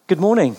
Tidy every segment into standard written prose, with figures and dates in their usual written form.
Good morning,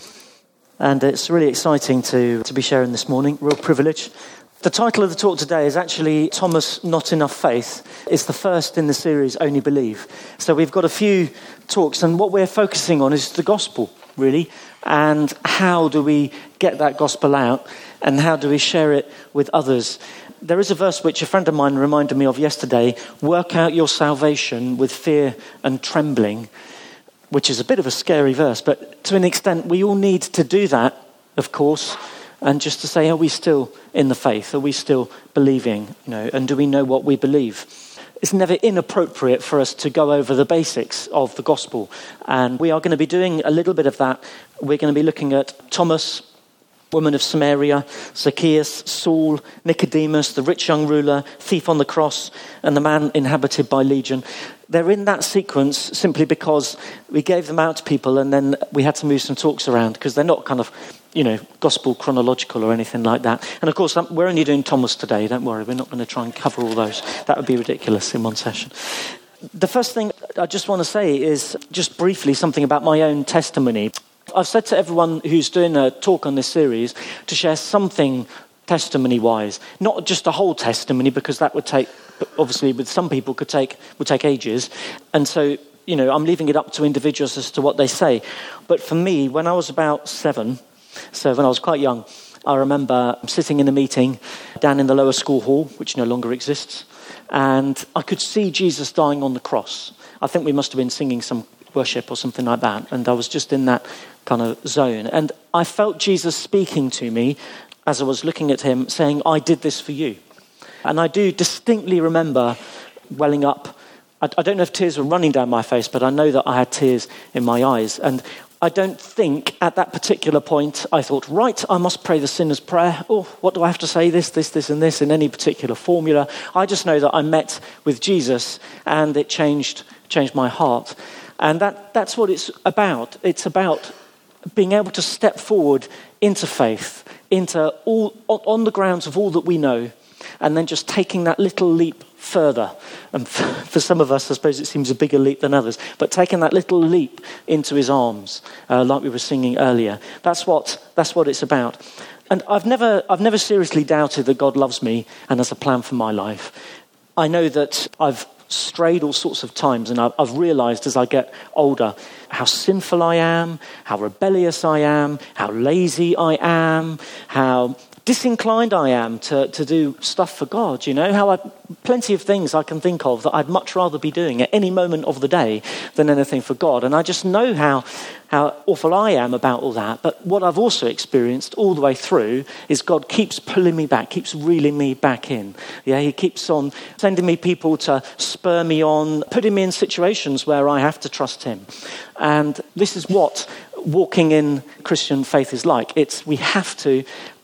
and it's really exciting to be sharing this morning, real privilege. The title of the talk today is actually Thomas, Not Enough Faith. It's the first in the series, Only Believe. So we've got a few talks, and what we're focusing on is the gospel, really, and how do we get that gospel out, and how do we share it with others. There is a verse which a friend of mine reminded me of yesterday, work out your salvation with fear and trembling, which is a bit of a scary verse, but to an extent we all need to do that, of course, and just to say, are we still in the faith? Are we still believing? And do we know what we believe? It's never inappropriate for us to go over the basics of the gospel, and we are going to be doing a little bit of that. We're going to be looking at Thomas, woman of Samaria, Zacchaeus, Saul, Nicodemus, the rich young ruler, thief on the cross, and the man inhabited by Legion. They're in that sequence simply because we gave them out to people and then we had to move some talks around because they're not kind of, gospel chronological or anything like that. And of course, we're only doing Thomas today, don't worry. We're not going to try and cover all those. That would be ridiculous in one session. The first thing I just want to say is just briefly something about my own testimony. I've said to everyone who's doing a talk on this series to share something testimony-wise, not just a whole testimony, because that would take, obviously, with some people would take ages. And so, I'm leaving it up to individuals as to what they say. But for me, when I was about 7, so when I was quite young, I remember sitting in a meeting down in the lower school hall, which no longer exists, and I could see Jesus dying on the cross. I think we must have been singing some worship or something like that, and I was just in that kind of zone. And I felt Jesus speaking to me as I was looking at him, saying, I did this for you. And I do distinctly remember welling up. I don't know if tears were running down my face, but I know that I had tears in my eyes. And I don't think at that particular point I thought, right, I must pray the sinner's prayer. Oh, what do I have to say? This, and this in any particular formula. I just know that I met with Jesus and it changed my heart. And that's what it's about. It's about being able to step forward into faith, into all on the grounds of all that we know, and then just taking that little leap further. And for some of us, I suppose it seems a bigger leap than others, but taking that little leap into his arms, like we were singing earlier. That's what it's about. And I've never seriously doubted that God loves me and has a plan for my life. I know that I've strayed all sorts of times, and I've realised as I get older how sinful I am, how rebellious I am, how lazy I am, how disinclined I am to do stuff for God, how plenty of things I can think of that I'd much rather be doing at any moment of the day than anything for God. And I just know how awful I am about all that. But what I've also experienced all the way through is God keeps pulling me back, keeps reeling me back in. Yeah, he keeps on sending me people to spur me on, putting me in situations where I have to trust him. And this is what walking in Christian faith is like. We have to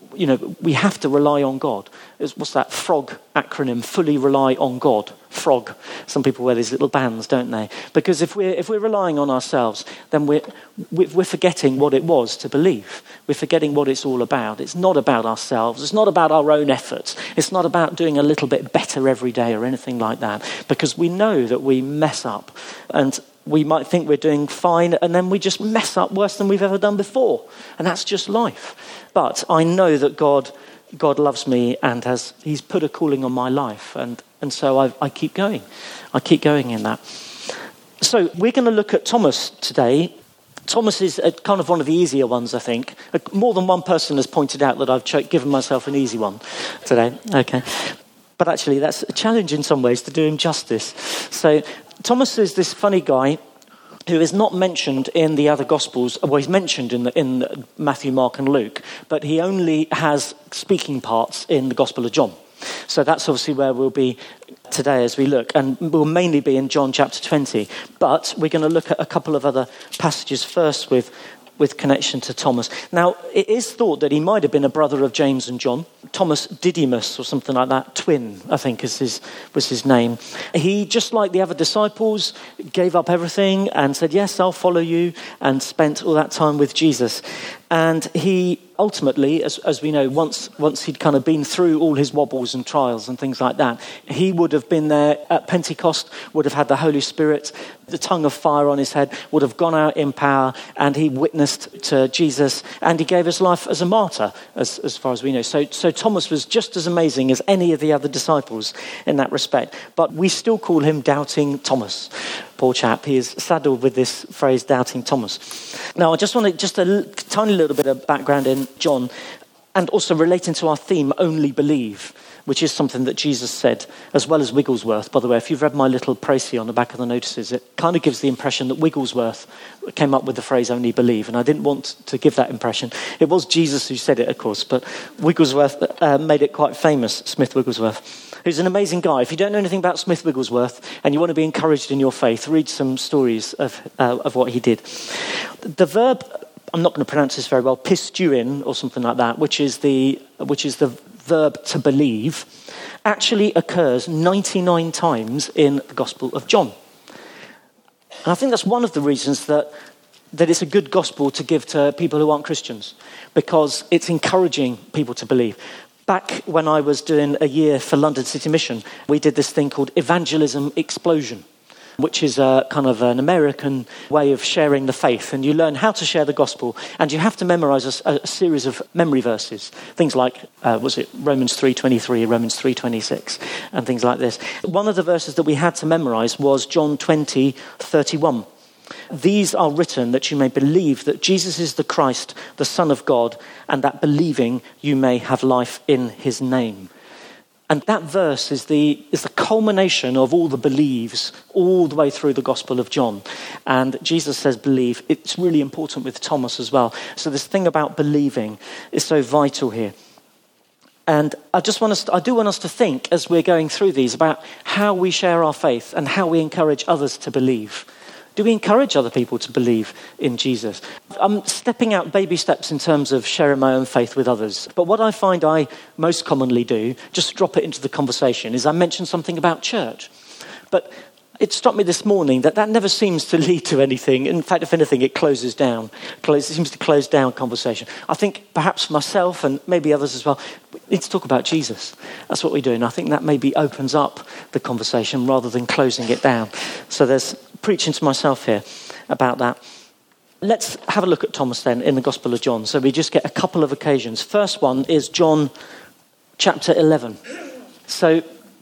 rely on God. What's that FROG acronym? Fully rely on God. FROG. Some people wear these little bands, don't they? Because if we're relying on ourselves, then we're forgetting what it was to believe. We're forgetting what it's all about. It's not about ourselves. It's not about our own efforts. It's not about doing a little bit better every day or anything like that. Because we know that we mess up, and we might think we're doing fine, and then we just mess up worse than we've ever done before. And that's just life. But I know that God loves me and he's put a calling on my life. And so I keep going. I keep going in that. So we're going to look at Thomas today. Thomas is kind of one of the easier ones, I think. More than one person has pointed out that I've given myself an easy one today. Okay. But actually, that's a challenge in some ways to do him justice. So Thomas is this funny guy who is not mentioned in the other Gospels. Well, he's mentioned in Matthew, Mark, and Luke, but he only has speaking parts in the Gospel of John. So that's obviously where we'll be today as we look, and we'll mainly be in John chapter 20. But we're going to look at a couple of other passages first with connection to Thomas. Now, it is thought that he might have been a brother of James and John. Thomas Didymus or something like that, twin, I think was his name. He, just like the other disciples, gave up everything and said, yes, I'll follow you, and spent all that time with Jesus. And he ultimately, as we know, once he'd kind of been through all his wobbles and trials and things like that, he would have been there at Pentecost, would have had the Holy Spirit, the tongue of fire on his head, would have gone out in power, and he witnessed to Jesus, and he gave his life as a martyr, as far as we know. So Thomas was just as amazing as any of the other disciples in that respect. But we still call him Doubting Thomas. Poor chap, he is saddled with this phrase, Doubting Thomas. Now, I just want a tiny little bit of background in John, and also relating to our theme, Only Believe, which is something that Jesus said, as well as Wigglesworth. By the way, if you've read my little précis on the back of the notices, it kind of gives the impression that Wigglesworth came up with the phrase Only Believe, and I didn't want to give that impression. It was Jesus who said it, of course, but Wigglesworth made it quite famous, Smith Wigglesworth, who's an amazing guy. If you don't know anything about Smith Wigglesworth and you want to be encouraged in your faith, read some stories of what he did. The verb, I'm not going to pronounce this very well, pistuin or something like that, which is the verb to believe, actually occurs 99 times in the Gospel of John. And I think that's one of the reasons that it's a good gospel to give to people who aren't Christians, because it's encouraging people to believe. Back when I was doing a year for London City Mission, we did this thing called Evangelism Explosion, which is a kind of an American way of sharing the faith. And you learn how to share the gospel, and you have to memorize a series of memory verses. Things like, Romans 3:23, Romans 3:26, and things like this. One of the verses that we had to memorize was John 20:31. These are written that you may believe that Jesus is the Christ, the Son of God, and that believing you may have life in his name. And that verse is the culmination of all the believes all the way through the Gospel of John. And Jesus says believe. It's really important with Thomas as well. So this thing about believing is so vital here. And I do want us to think as we're going through these about how we share our faith and how we encourage others to believe. Do we encourage other people to believe in Jesus? I'm stepping out baby steps in terms of sharing my own faith with others. But what I find I most commonly do, just drop it into the conversation, is I mention something about church. But it struck me this morning that never seems to lead to anything. In fact, if anything, it closes down. It seems to close down conversation. I think perhaps myself and maybe others as well, we need to talk about Jesus. That's what we do. And I think that maybe opens up the conversation rather than closing it down. So there's preaching to myself here about that. Let's have a look at Thomas then in the Gospel of John. So we just get a couple of occasions. First one is John chapter 11. So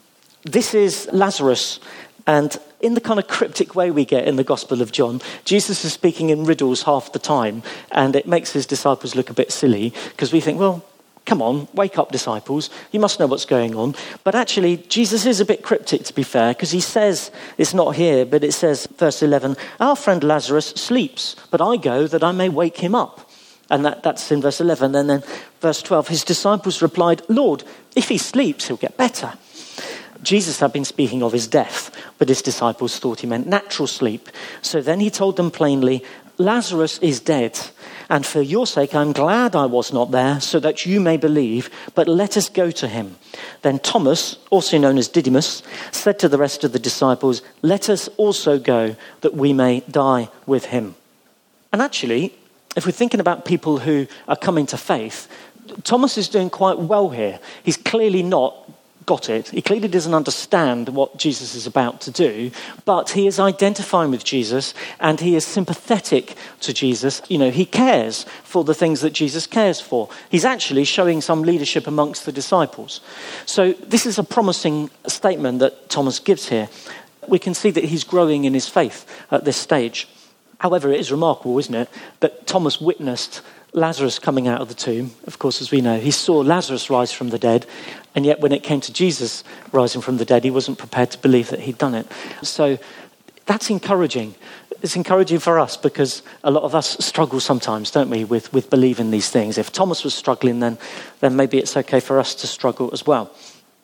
this is Lazarus. And in the kind of cryptic way we get in the Gospel of John, Jesus is speaking in riddles half the time, and it makes his disciples look a bit silly because we think, well, come on, wake up, disciples. You must know what's going on. But actually, Jesus is a bit cryptic, to be fair, because he says, it's not here, but it says, verse 11, our friend Lazarus sleeps, but I go that I may wake him up. And that's in verse 11. And then verse 12, his disciples replied, Lord, if he sleeps, he'll get better. Jesus had been speaking of his death, but his disciples thought he meant natural sleep. So then he told them plainly, Lazarus is dead, and for your sake I'm glad I was not there, so that you may believe, but let us go to him. Then Thomas, also known as Didymus, said to the rest of the disciples, let us also go, that we may die with him. And actually, if we're thinking about people who are coming to faith, Thomas is doing quite well here. He's clearly not got it. He clearly doesn't understand what Jesus is about to do, but he is identifying with Jesus and he is sympathetic to Jesus. You know, he cares for the things that Jesus cares for. He's actually showing some leadership amongst the disciples. So this is a promising statement that Thomas gives here. We can see that he's growing in his faith at this stage. However, it is remarkable, isn't it, that Thomas witnessed Lazarus coming out of the tomb. Of course, as we know, he saw Lazarus rise from the dead, and yet when it came to Jesus rising from the dead, he wasn't prepared to believe that he'd done it. So that's encouraging. It's encouraging for us because a lot of us struggle sometimes, don't we, with believing these things. If Thomas was struggling, then maybe it's okay for us to struggle as well.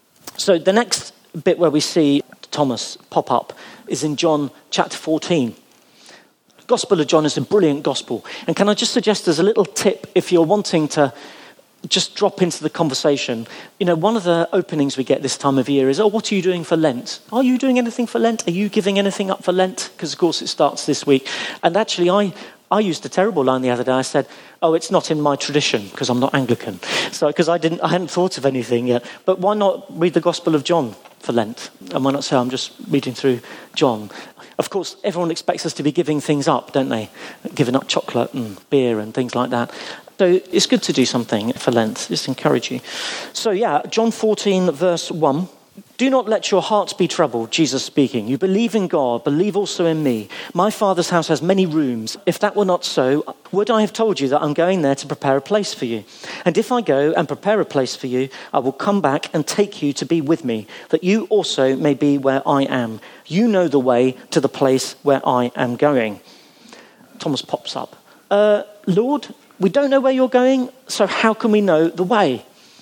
So the next bit where we see Thomas pop up is in John chapter 14. Gospel of John is a brilliant gospel. And can I just suggest as a little tip, if you're wanting to just drop into the conversation, you know, one of the openings we get this time of year is, what are you doing for Lent? Are you doing anything for Lent? Are you giving anything up for Lent? Because, of course, it starts this week. And actually, I used a terrible line the other day. I said, "Oh, it's not in my tradition because I'm not Anglican." So because I hadn't thought of anything yet. But why not read the Gospel of John for Lent? And why not say I'm just reading through John? Of course, everyone expects us to be giving things up, don't they? Giving up chocolate and beer and things like that. So it's good to do something for Lent. Just encourage you. So yeah, John 14, verse 1. Do not let your hearts be troubled, Jesus speaking. You believe in God, believe also in me. My Father's house has many rooms. If that were not so, would I have told you that I'm going there to prepare a place for you? And if I go and prepare a place for you, I will come back and take you to be with me, that you also may be where I am. You know the way to the place where I am going. Thomas pops up. Lord, we don't know where you're going, so how can we know the way?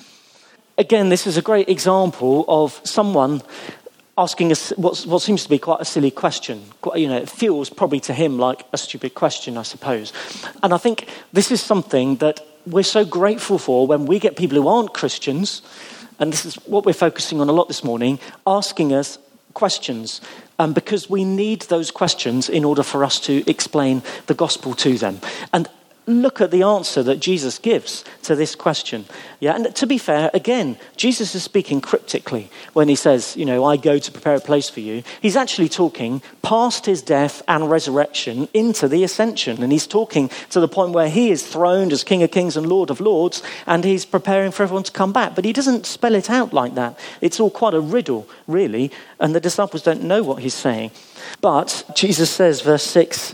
Again, this is a great example of someone asking us what seems to be quite a silly question. It feels probably to him like a stupid question, I suppose. And I think this is something that we're so grateful for when we get people who aren't Christians, and this is what we're focusing on a lot this morning, asking us questions. Because we need those questions in order for us to explain the gospel to them. And look at the answer that Jesus gives to this question. Yeah, and to be fair, again, Jesus is speaking cryptically when he says, I go to prepare a place for you. He's actually talking past his death and resurrection into the ascension. And he's talking to the point where he is throned as King of Kings and Lord of Lords, and he's preparing for everyone to come back. But he doesn't spell it out like that. It's all quite a riddle, really, and the disciples don't know what he's saying. But Jesus says, verse 6,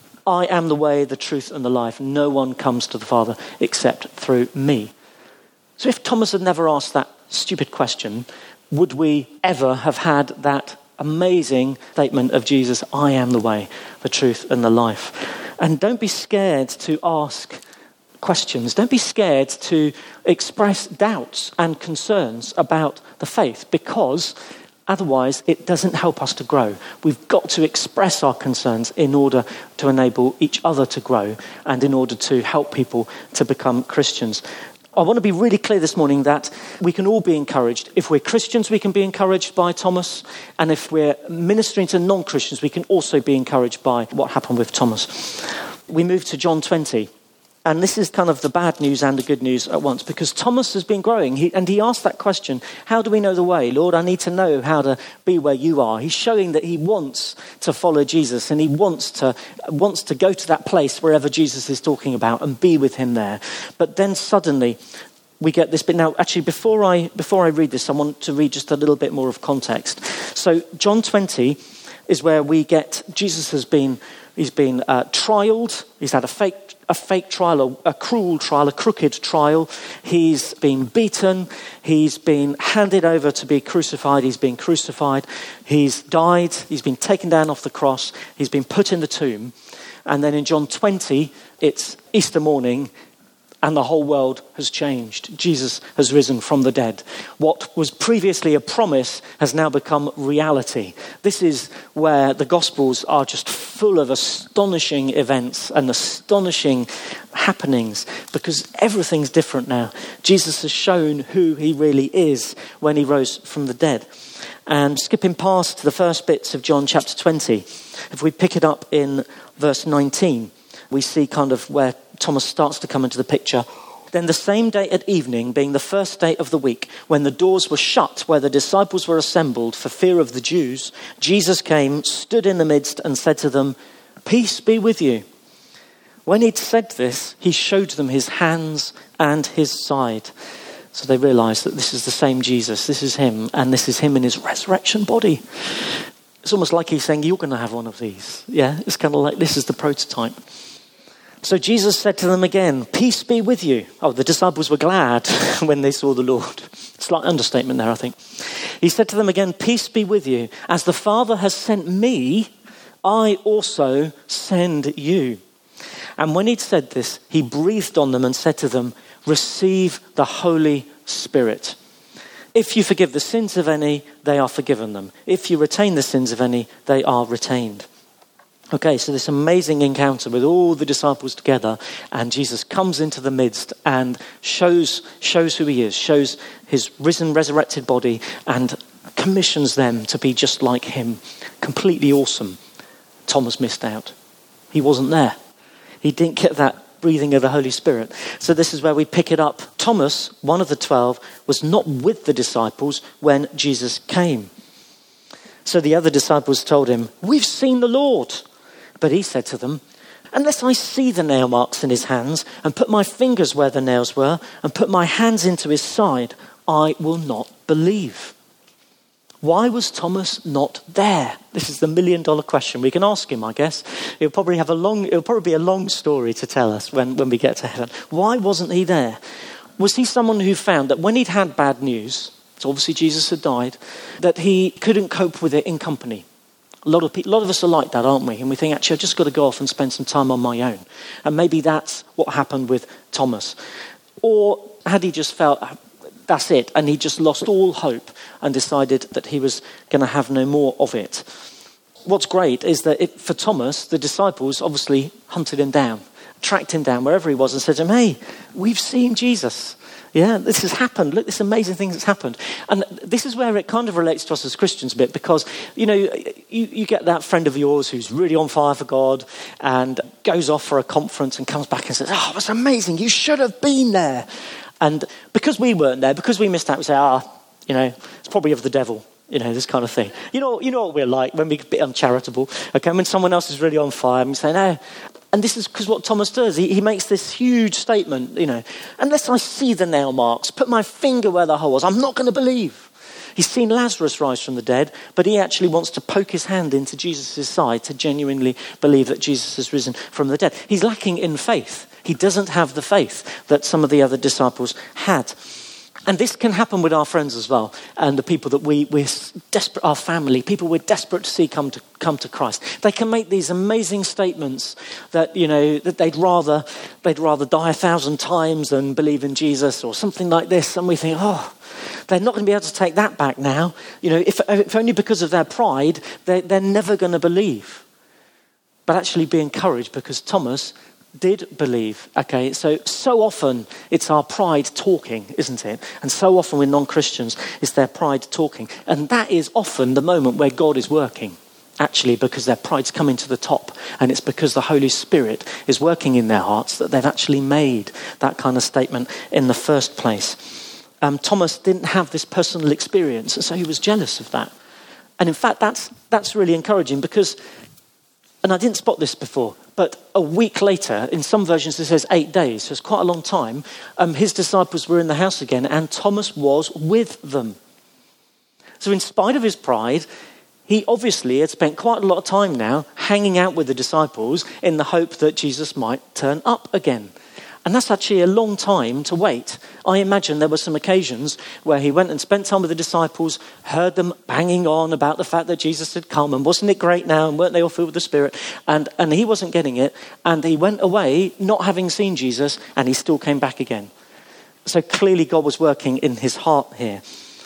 I am the way, the truth, and the life. No one comes to the Father except through me. So if Thomas had never asked that stupid question, would we ever have had that amazing statement of Jesus, I am the way, the truth, and the life? And don't be scared to ask questions. Don't be scared to express doubts and concerns about the faith, because otherwise, it doesn't help us to grow. We've got to express our concerns in order to enable each other to grow and in order to help people to become Christians. I want to be really clear this morning that we can all be encouraged. If we're Christians, we can be encouraged by Thomas. And if we're ministering to non-Christians, we can also be encouraged by what happened with Thomas. We move to John 20. And this is kind of the bad news and the good news at once, because Thomas has been growing. He asked that question, how do we know the way? Lord, I need to know how to be where you are. He's showing that he wants to follow Jesus, and he wants to go to that place wherever Jesus is talking about and be with him there. But then suddenly we get this bit. Now, actually, before I read this, I want to read just a little bit more of context. So John 20 is where we get Jesus he's been trialed. He's had a fake trial, a cruel trial, a crooked trial. He's been beaten. He's been handed over to be crucified. He's been crucified. He's died. He's been taken down off the cross. He's been put in the tomb. And then in John 20, it's Easter morning, and the whole world has changed. Jesus has risen from the dead. What was previously a promise has now become reality. This is where the Gospels are just full of astonishing events and astonishing happenings, because everything's different now. Jesus has shown who he really is when he rose from the dead. And skipping past the first bits of John chapter 20, if we pick it up in verse 19, we see kind of where Thomas starts to come into the picture. Then the same day at evening, being the first day of the week, when the doors were shut where the disciples were assembled for fear of the Jews, Jesus came, stood in the midst, and said to them, "Peace be with you." When he'd said this, he showed them his hands and his side. So they realized that this is the same Jesus, this is him, and this is him in his resurrection body. It's almost like he's saying, you're going to have one of these. Yeah, it's kind of like this is the prototype. So Jesus said to them again, "Peace be with you." Oh, the disciples were glad when they saw the Lord. Slight understatement there, I think. He said to them again, "Peace be with you. As the Father has sent me, I also send you." And when he'd said this, he breathed on them and said to them, "Receive the Holy Spirit. If you forgive the sins of any, they are forgiven them. If you retain the sins of any, they are retained." Okay, so this amazing encounter with all the disciples together, and Jesus comes into the midst and shows who he is, shows his risen, resurrected body, and commissions them to be just like him. Completely awesome. Thomas missed out. He wasn't there. He didn't get that breathing of the Holy Spirit. So this is where we pick it up. Thomas, one of the 12, was not with the disciples when Jesus came. So the other disciples told him, "We've seen the Lord." But he said to them, "Unless I see the nail marks in his hands and put my fingers where the nails were and put my hands into his side, I will not believe." Why was Thomas not there? This is the million-dollar question. We can ask him, I guess. It'll probably be a long story to tell us when we get to heaven. Why wasn't he there? Was he someone who found that when he'd had bad news, so obviously Jesus had died, that he couldn't cope with it in company? A lot of us are like that, aren't we? And we think, actually, I've just got to go off and spend some time on my own. And maybe that's what happened with Thomas. Or had he just felt, that's it, and he just lost all hope and decided that he was going to have no more of it? What's great is that for Thomas, the disciples obviously hunted him down, tracked him down wherever he was and said to him, "Hey, we've seen Jesus. Yeah, this has happened. Look, this amazing thing that's happened." And this is where it kind of relates to us as Christians a bit, because, you get that friend of yours who's really on fire for God and goes off for a conference and comes back and says, "Oh, that's amazing. You should have been there." And because we weren't there, because we missed out, we say, it's probably of the devil. This kind of thing. You know what we're like when we're a bit uncharitable. Okay, when someone else is really on fire, and we say, "No." And this is because what Thomas does. He makes this huge statement, "Unless I see the nail marks, put my finger where the hole was, I'm not going to believe." He's seen Lazarus rise from the dead, but he actually wants to poke his hand into Jesus' side to genuinely believe that Jesus has risen from the dead. He's lacking in faith. He doesn't have the faith that some of the other disciples had. And this can happen with our friends as well, and the people that we're desperate, our family, people we're desperate to see come to Christ. They can make these amazing statements that that they'd rather die 1,000 times than believe in Jesus or something like this, and we think, they're not going to be able to take that back now. If only because of their pride, they're never going to believe. But actually be encouraged, because Thomas did believe. Okay, so often it's our pride talking, isn't it? And so often with non-Christians, it's their pride talking. And that is often the moment where God is working, actually, because their pride's coming to the top. And it's because the Holy Spirit is working in their hearts that they've actually made that kind of statement in the first place. Thomas didn't have this personal experience, and so he was jealous of that. And in fact, that's really encouraging, because, and I didn't spot this before, but a week later, in some versions it says 8 days, so it's quite a long time, his disciples were in the house again, and Thomas was with them. So in spite of his pride, he obviously had spent quite a lot of time now hanging out with the disciples in the hope that Jesus might turn up again. And that's actually a long time to wait. I imagine there were some occasions where he went and spent time with the disciples, heard them banging on about the fact that Jesus had come, and wasn't it great now, and weren't they all filled with the Spirit? And he wasn't getting it, and he went away not having seen Jesus, and he still came back again. So clearly God was working in his heart here.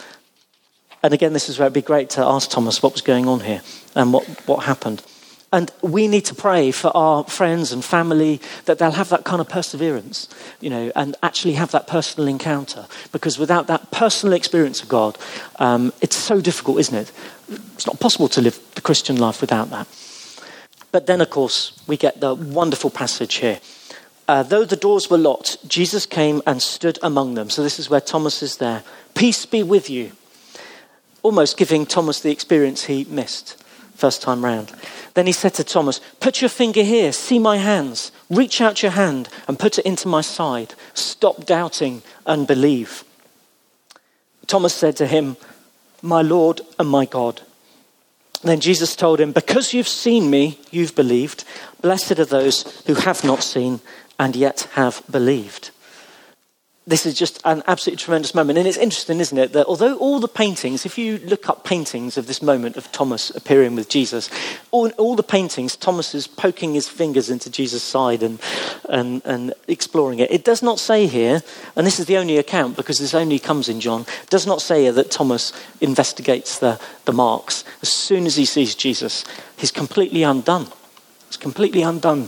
And again, this is where it'd be great to ask Thomas what was going on here and what happened. And we need to pray for our friends and family that they'll have that kind of perseverance, and actually have that personal encounter. Because without that personal experience of God, it's so difficult, isn't it? It's not possible to live the Christian life without that. But then, of course, we get the wonderful passage here. Though the doors were locked, Jesus came and stood among them. So this is where Thomas is there. "Peace be with you." Almost giving Thomas the experience he missed first time round. Then he said to Thomas, "Put your finger here, see my hands. Reach out your hand and put it into my side. Stop doubting and believe." Thomas said to him, "My Lord and my God." Then Jesus told him, "Because you've seen me, you've believed. Blessed are those who have not seen and yet have believed." This is just an absolutely tremendous moment. And it's interesting, isn't it, that although all the paintings, if you look up paintings of this moment of Thomas appearing with Jesus, all the paintings, Thomas is poking his fingers into Jesus' side and exploring it. It does not say here, and this is the only account because this only comes in John, it does not say here that Thomas investigates the marks. As soon as he sees Jesus, he's completely undone. It's completely undone.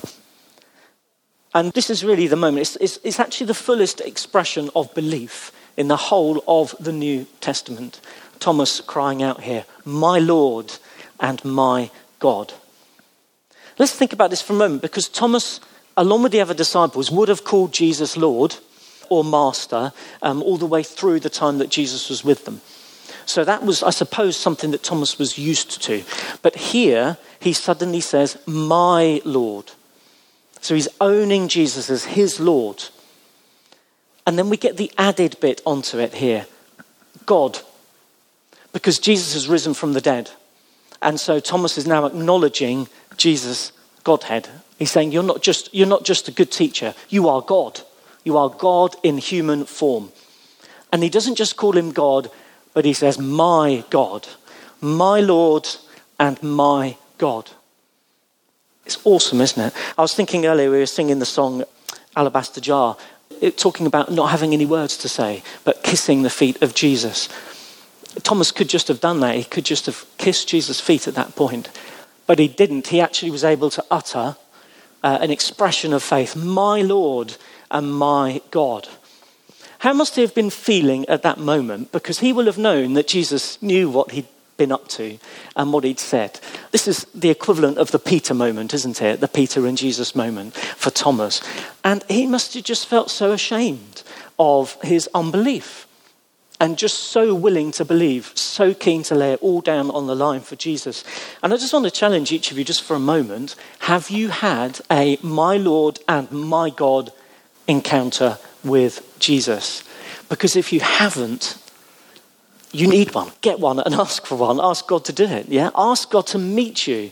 And this is really the moment. It's actually the fullest expression of belief in the whole of the New Testament. Thomas crying out here, "My Lord and my God." Let's think about this for a moment, because Thomas along with the other disciples, would have called Jesus Lord or Master all the way through the time that Jesus was with them. So that was, I suppose, something that Thomas was used to. But here, he suddenly says, my Lord. So he's owning Jesus as his Lord. And then we get the added bit onto it here. God. Because Jesus has risen from the dead. And so Thomas is now acknowledging Jesus' Godhead. He's saying, you're not just a good teacher. You are God. You are God in human form. And he doesn't just call him God, but he says, my God, my Lord and my God. It's awesome, isn't it? I was thinking earlier, we were singing the song Alabaster Jar, talking about not having any words to say, but kissing the feet of Jesus. Thomas could just have done that. He could just have kissed Jesus' feet at that point. But he didn't. He actually was able to utter an expression of faith, my Lord and my God. How must he have been feeling at that moment? Because he will have known that Jesus knew what he'd been up to and what he'd said. This is the equivalent of the Peter moment, isn't it? The Peter and Jesus moment for Thomas. And he must have just felt so ashamed of his unbelief and just so willing to believe, so keen to lay it all down on the line for Jesus. And I just want to challenge each of you just for a moment. Have you had a my Lord and my God encounter with Jesus? Because if you haven't, you need one. Get one and ask for one. Ask God to do it. Yeah, ask God to meet you.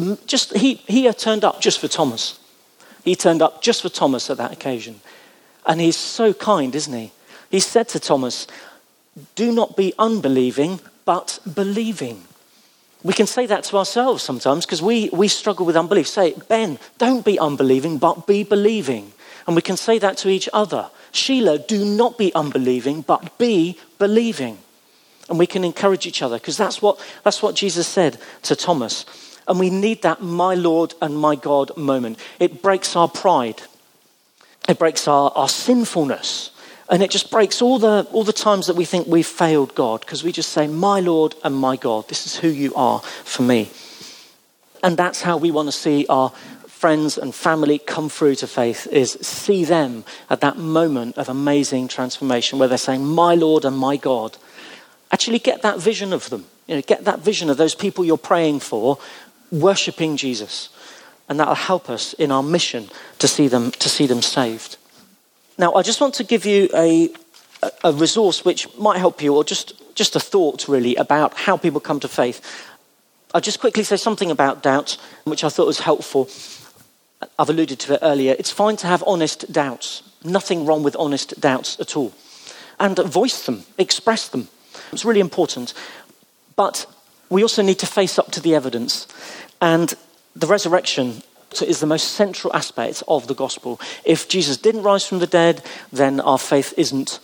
He turned up just for Thomas. He turned up just for Thomas at that occasion, and he's so kind, isn't he? He said to Thomas, "Do not be unbelieving, but believing." We can say that to ourselves sometimes because we struggle with unbelief. Say, Ben, don't be unbelieving, but be believing. And we can say that to each other. Sheila, do not be unbelieving, but be believing. And we can encourage each other because that's what Jesus said to Thomas. And we need that my Lord and my God moment. It breaks our pride. It breaks our sinfulness. And it just breaks all the times that we think we've failed God, because we just say, my Lord and my God, this is who you are for me. And that's how we want to see our friends and family come through to faith, is see them at that moment of amazing transformation where they're saying, my Lord and my God. Actually get that vision of them. Get that vision of those people you're praying for, worshipping Jesus. And that'll help us in our mission to see them saved. Now, I just want to give you a resource which might help you, or just a thought really about how people come to faith. I'll just quickly say something about doubt, which I thought was helpful. I've alluded to it earlier. It's fine to have honest doubts. Nothing wrong with honest doubts at all. And voice them, express them. It's really important. But we also need to face up to the evidence. And the resurrection is the most central aspect of the gospel. If Jesus didn't rise from the dead, then our faith isn't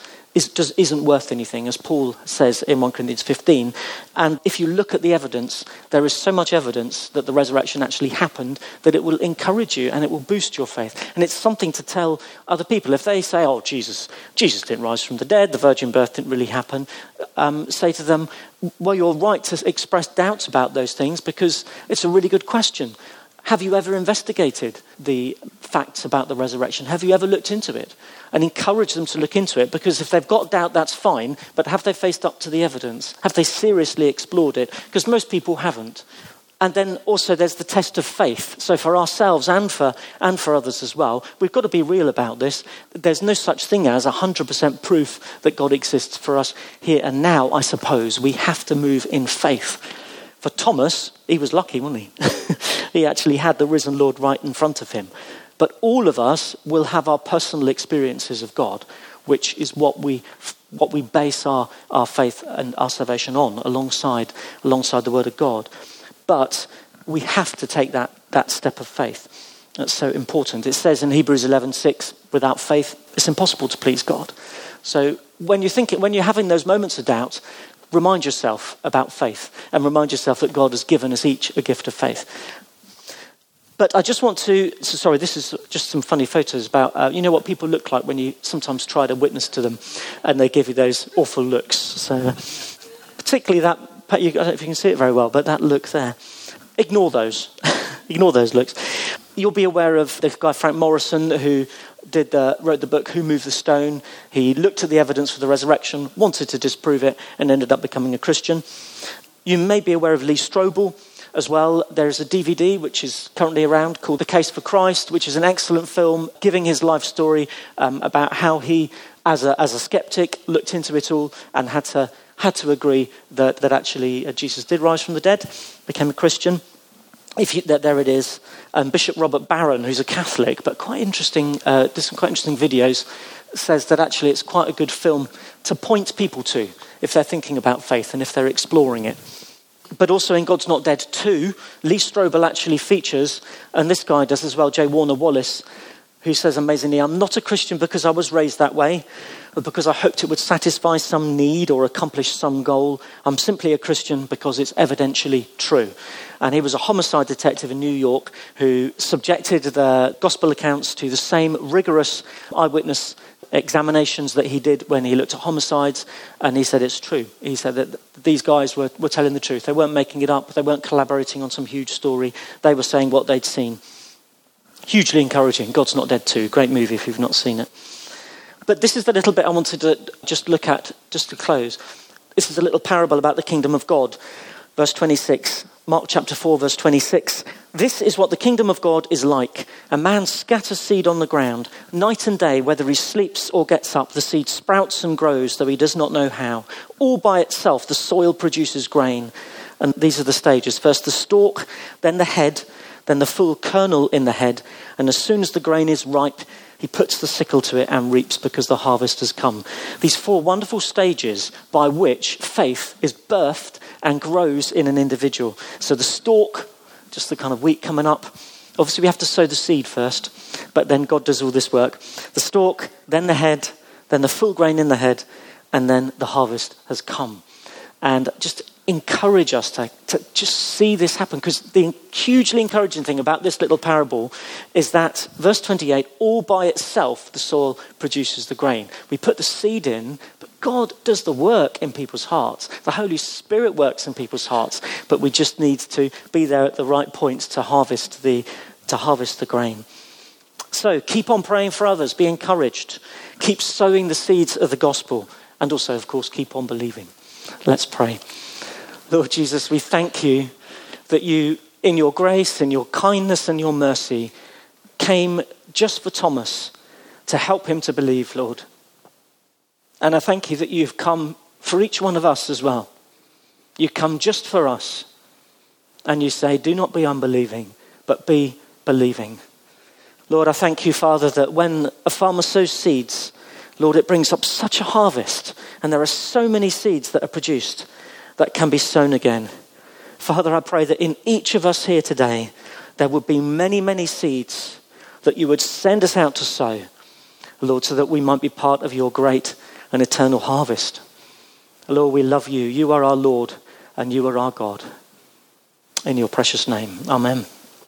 worth anything, as Paul says in 1 Corinthians 15. And if you look at the evidence, there is so much evidence that the resurrection actually happened that it will encourage you and it will boost your faith. And it's something to tell other people. If they say, oh, Jesus didn't rise from the dead, the virgin birth didn't really happen, say to them, well, you're right to express doubts about those things because it's a really good question. Have you ever investigated the facts about the resurrection? Have you ever looked into it? And encourage them to look into it, because if they've got doubt, that's fine, but have they faced up to the evidence? Have they seriously explored it? Because most people haven't. And then also there's the test of faith. So for ourselves and for others as well, we've got to be real about this. There's no such thing as 100% proof that God exists for us here and now, I suppose. We have to move in faith. For Thomas, he was lucky, wasn't he? He actually had the risen Lord right in front of him. But all of us will have our personal experiences of God, which is what we base our faith and our salvation on, alongside the Word of God. But we have to take that step of faith. That's so important. It says in Hebrews 11:6, without faith, it's impossible to please God. So when you're having those moments of doubt, remind yourself about faith and remind yourself that God has given us each a gift of faith. But I just want to, this is just some funny photos about, what people look like when you sometimes try to witness to them and they give you those awful looks. So particularly that, I don't know if you can see it very well, but that look there. Ignore those. Ignore those looks. You'll be aware of the guy Frank Morrison who wrote the book Who Moved the Stone. He looked at the evidence for the resurrection, wanted to disprove it, and ended up becoming a Christian. You may be aware of Lee Strobel as well. There's a DVD which is currently around called The Case for Christ, which is an excellent film giving his life story about how he, as a skeptic, looked into it all and had to agree that actually Jesus did rise from the dead, became a Christian. There it is. Bishop Robert Barron, who's a Catholic, but quite interesting, did some quite interesting videos, says that actually it's quite a good film to point people to if they're thinking about faith and if they're exploring it. But also in God's Not Dead 2, Lee Strobel actually features, and this guy does as well, J. Warner Wallace, who says amazingly, I'm not a Christian because I was raised that way, or because I hoped it would satisfy some need or accomplish some goal. I'm simply a Christian because it's evidentially true. And he was a homicide detective in New York who subjected the gospel accounts to the same rigorous eyewitness examinations that he did when he looked at homicides, and he said it's true. He said that these guys were telling the truth. They weren't making it up. They weren't collaborating on some huge story. They were saying what they'd seen. Hugely encouraging. God's Not Dead 2. Great movie if you've not seen it. But this is the little bit I wanted to just look at, just to close. This is a little parable about the kingdom of God. Verse 26, Mark chapter 4, verse 26. This is what the kingdom of God is like. A man scatters seed on the ground. Night and day, whether he sleeps or gets up, the seed sprouts and grows, though he does not know how. All by itself, the soil produces grain. And these are the stages. First the stalk, then the head, then the full kernel in the head. And as soon as the grain is ripe, he puts the sickle to it and reaps because the harvest has come. These 4 wonderful stages by which faith is birthed and grows in an individual. So the stalk, just the kind of wheat coming up. Obviously we have to sow the seed first, but then God does all this work. The stalk, then the head, then the full grain in the head, and then the harvest has come. And just encourage us to just see this happen, because the hugely encouraging thing about this little parable is that verse 28, all by itself the soil produces the grain. We put the seed in, but God does the work in people's hearts. The Holy Spirit works in people's hearts, but we just need to be there at the right points to harvest the grain. So keep on praying for others, be encouraged, keep sowing the seeds of the gospel, and also of course keep on believing. Let's pray. Lord Jesus, we thank you that you, in your grace and your kindness and your mercy, came just for Thomas to help him to believe, Lord. And I thank you that you've come for each one of us as well. You come just for us. And you say, do not be unbelieving, but be believing. Lord, I thank you, Father, that when a farmer sows seeds, Lord, it brings up such a harvest. And there are so many seeds that are produced that can be sown again. Father, I pray that in each of us here today, there would be many, many seeds that you would send us out to sow, Lord, so that we might be part of your great and eternal harvest. Lord, we love you. You are our Lord and you are our God. In your precious name, amen.